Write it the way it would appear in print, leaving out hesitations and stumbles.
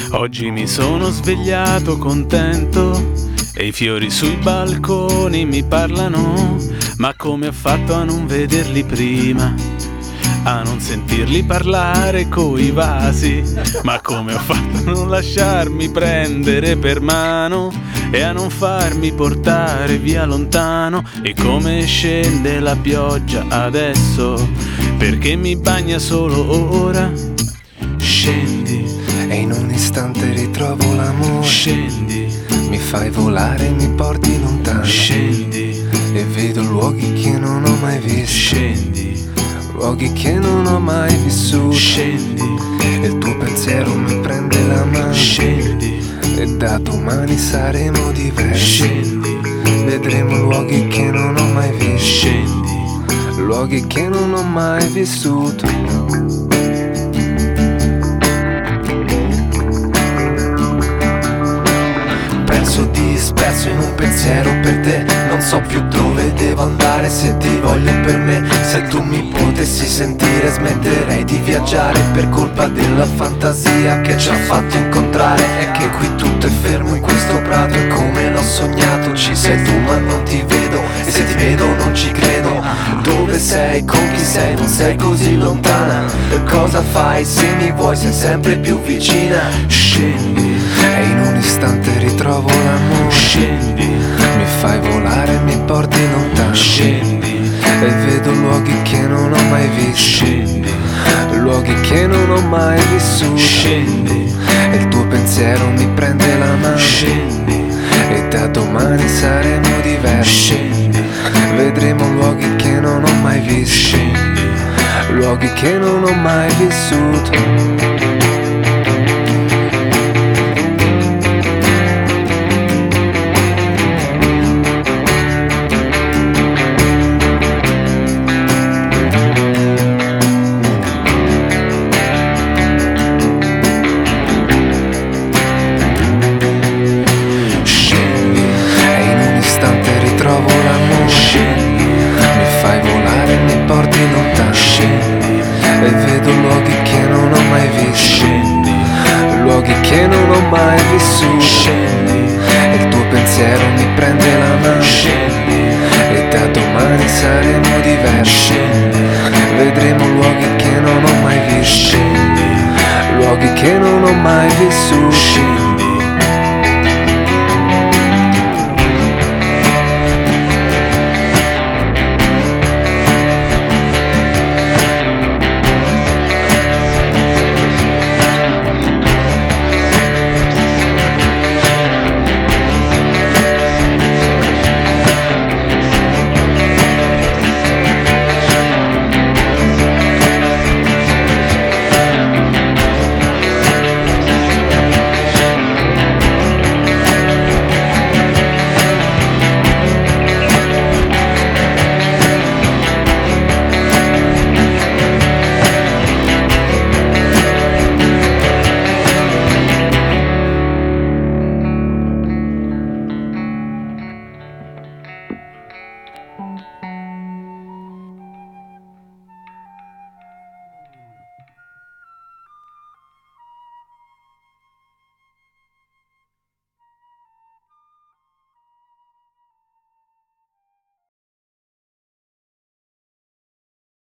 Oggi mi sono svegliato contento e i fiori sui balconi mi parlano, ma come ho fatto a non vederli prima, a non sentirli parlare coi vasi, ma come ho fatto a non lasciarmi prendere per mano e a non farmi portare via lontano. E come scende la pioggia adesso, perché mi bagna solo ora. Scendi e in un istante ritrovo l'amore. Scendi, mi fai volare, mi porti lontano. Scendi e vedo luoghi che non ho mai visto. Scendi, luoghi che non ho mai vissuto. Scendi e il tuo pensiero mi prende la mano. Scendi e da domani saremo diversi. Scendi, vedremo luoghi che non ho mai visto. Scendi, luoghi che non ho mai vissuto. Disperso in un pensiero per te, non so più dove devo andare, se ti voglio per me. Se tu mi potessi sentire smetterei di viaggiare per colpa della fantasia che ci ha fatto incontrare. È che qui tutto è fermo in questo prato, è come l'ho sognato. Ci sei tu ma non ti vedo, e se ti vedo non ci credo. Dove sei, con chi sei, non sei così lontana. Cosa fai, se mi vuoi sei sempre più vicina. Scendi e in un istante ritrovo l'amore. Scendi, mi fai volare, mi porti lontano. Scendi e vedo luoghi che non ho mai visto. Scendi, luoghi che non ho mai vissuto. Scendi e il tuo pensiero mi prende la mano. Scendi e da domani saremo diversi. Scendi, vedremo luoghi che non ho mai visto. Scendi, luoghi che non ho mai vissuto. E vedo luoghi che non ho mai visto. Scendi, luoghi che non ho mai vissuto. Scendi e il tuo pensiero mi prende la mano. Scendi e da domani saremo diversi. Scendi, vedremo luoghi che non ho mai visto. Scendi, luoghi che non ho mai vissuto. Scendi.